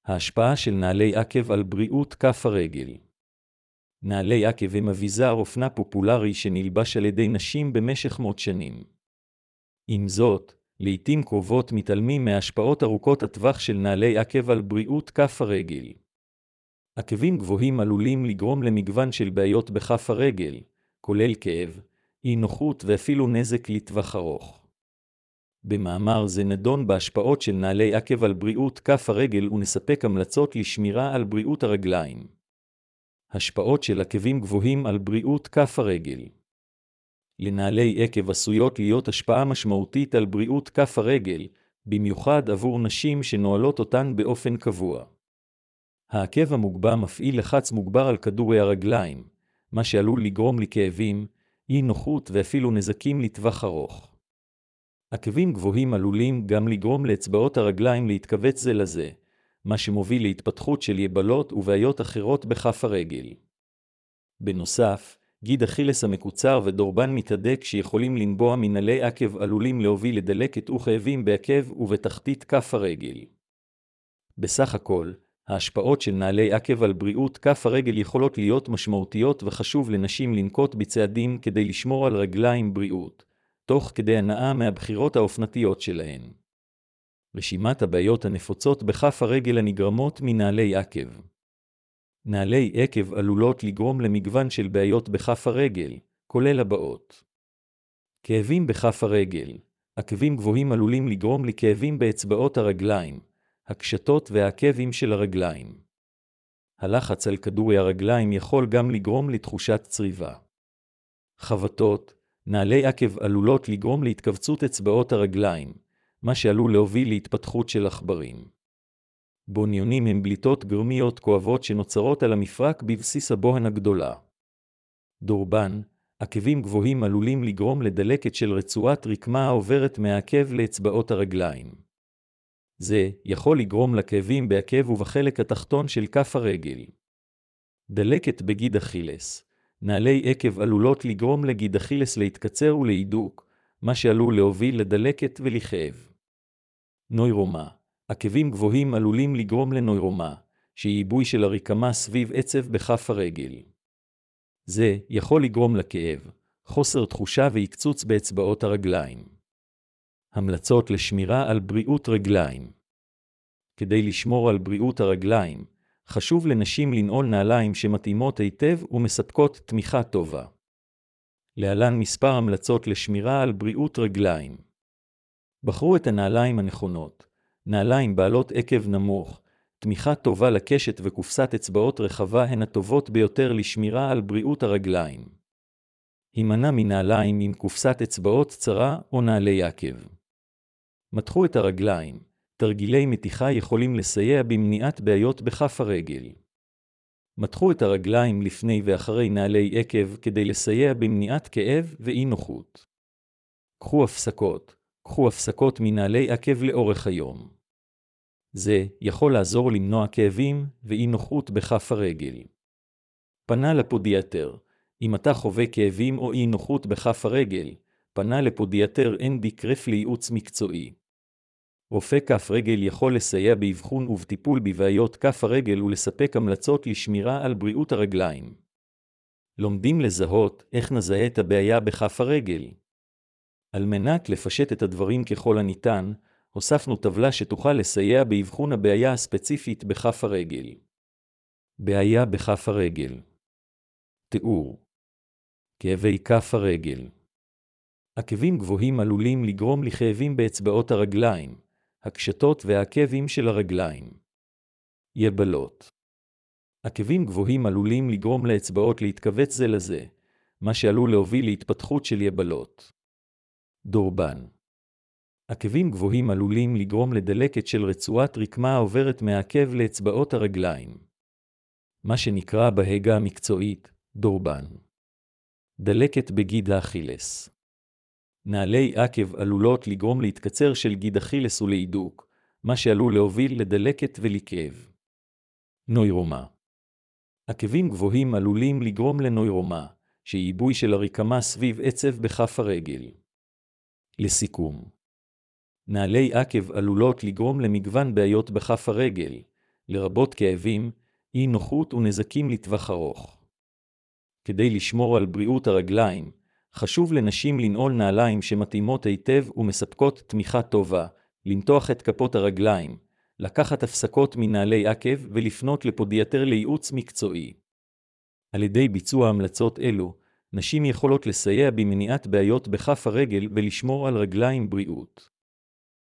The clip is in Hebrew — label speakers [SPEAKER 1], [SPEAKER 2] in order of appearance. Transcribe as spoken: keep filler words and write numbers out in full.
[SPEAKER 1] ההשפעה של נעלי עקב על בריאות כף הרגל. נעלי עקב הם אביזר אופנה פופולרי שנלבש על ידי נשים במשך מאות שנים. עם זאת, לעתים קרובות מתעלמים מהשפעות ארוכות הטווח של נעלי עקב על בריאות כף הרגל. עקבים גבוהים עלולים לגרום למגוון של בעיות בכף הרגל, כולל כאב, אי נוחות ואפילו נזק לטווח ארוך. במאמר זה נדון בהשפעות של נעלי עקב על בריאות כף הרגל ונספק המלצות לשמירה על בריאות הרגליים. השפעות של עקבים גבוהים על בריאות כף הרגל. לנעלי עקב עשויות להיות השפעה משמעותית על בריאות כף הרגל, במיוחד עבור נשים שנועלות אותן באופן קבוע. העקב המוגבה מפעיל לחץ מוגבר על כדורי הרגליים, מה שעלול לגרום לכאבים, אי נוחות ואפילו נזקים לטווח ארוך. עקבים גבוהים עלולים גם לגרום לאצבעות הרגליים להתכווץ זה לזה, מה שמוביל להתפתחות של יבלות ובעיות אחרות בכף הרגל. בנוסף, גיד אכילס המקוצר ודורבן מתהדק שיכולים לנבוע מנעלי עקב עלולים להוביל לדלקת וכאבים בעקב ובתחתית כף הרגל. בסך הכל, ההשפעות של נעלי עקב על בריאות כף הרגל יכולות להיות משמעותיות וחשוב לנשים לנקוט בצעדים כדי לשמור על רגליים בריאות, תוך כדי הנאה מהבחירות האופנתיות שלהן. רשימת הבעיות הנפוצות בכף הרגל הנגרמות מנעלי עקב. נעלי עקב עלולות לגרום למגוון של בעיות בכף הרגל, כולל הבאות. כאבים בכף הרגל. עקבים גבוהים עלולים לגרום לכאבים באצבעות הרגליים, הקשתות והעקבים של הרגליים. הלחץ על כדורי הרגליים יכול גם לגרום לתחושת צריבה. חבטות. נעלי עקב עלולות לגרום להתכווצות אצבעות הרגליים, מה שעלול להוביל להתפתחות של עכברים. בוניונים הם בליטות גרמיות כואבות שנוצרות על המפרק בבסיס הבוהן הגדולה. דורבן, עקבים גבוהים עלולים לגרום לדלקת של רצועת רקמה העוברת מהעקב לאצבעות הרגליים. זה יכול לגרום לכאבים בעקב ובחלק התחתון של כף הרגל. דלקת בגיד אכילס. נעלי עקב עלולות לגרום לגיד אכילס להתקצר ולהידוק, מה שעלול להוביל לדלקת ולכאב. נוירומה. עקבים גבוהים עלולים לגרום לנוירומה, שהיא עיבוי של הרקמה סביב עצב בכף הרגל. זה יכול לגרום לכאב, חוסר תחושה והקצוץ באצבעות הרגליים. המלצות לשמירה על בריאות רגליים. כדי לשמור על בריאות הרגליים, חשוב לנשים לנעול נעליים שמתאימות היטב ומספקות תמיכה טובה. להלן מספר המלצות לשמירה על בריאות רגליים. בחרו את הנעליים הנכונות. נעליים בעלות עקב נמוך, תמיכה טובה לקשת וקופסת אצבעות רחבה הן הטובות ביותר לשמירה על בריאות הרגליים. הימנע מנעליים עם קופסת אצבעות צרה או נעלי עקב. מתחו את הרגליים. תרגילי מתיחה יכולים לסייע במניעת בעיות בכף הרגל. מתחו את הרגליים לפני ואחרי נעלי עקב כדי לסייע במניעת כאב ואי נוחות. קחו הפסקות. קחו הפסקות מנעלי עקב לאורך היום. זה יכול לעזור למנוע כאבים ואי נוחות בכף הרגל. פנה לפודיאטר. אם אתה חווה כאבים או אי נוחות בכף הרגל, פנה לפודיאטר אנדוקרין לייעוץ מקצועי. רופא כף רגל יכול לסייע באבחון ובטיפול בבעיות כף הרגל ולספק המלצות לשמירה על בריאות הרגליים. לומדים לזהות איך נזהה את הבעיה בכף הרגל. על מנת לפשט את הדברים ככל הניתן, הוספנו טבלה שתוכל לסייע באבחון הבעיה הספציפית בכף הרגל. בעיה בכף הרגל. תיאור. כאבי כף הרגל. עקבים גבוהים עלולים לגרום לכאבים באצבעות הרגליים, הקשתות והעקבים של הרגליים. יבלות. עקבים גבוהים עלולים לגרום לאצבעות להתכווץ זה לזה, מה שעלול להוביל להתפתחות של יבלות. דורבן. עקבים גבוהים עלולים לגרום לדלקת של רצועת רקמה העוברת מהעקב לאצבעות הרגליים. מה שנקרא בהגה המקצועית, דורבן. דלקת בגיד האכילס. נעלי עקב עלולות לגרום להתקצר של גיד אכילס ולהידוק, מה שעלול להוביל לדלקת ולכאב. נוירומה. עקבים גבוהים עלולים לגרום לנוירומה, שהיא עיבוי של הרקמה סביב עצב בכף הרגל. לסיכום. נעלי עקב עלולות לגרום למגוון בעיות בכף הרגל, לרבות כאבים, אי נוחות ונזקים לטווח ארוך. כדי לשמור על בריאות הרגליים, חשוב לנשים לנעול נעליים שמתאימות היטב ומספקות תמיכה טובה, למתוח את כפות הרגליים, לקחת הפסקות מנעלי עקב ולפנות לפודיאטר לייעוץ מקצועי. על ידי ביצוע המלצות אלו, נשים יכולות לסייע במניעת בעיות בכף הרגל ולשמור על רגליים בריאות.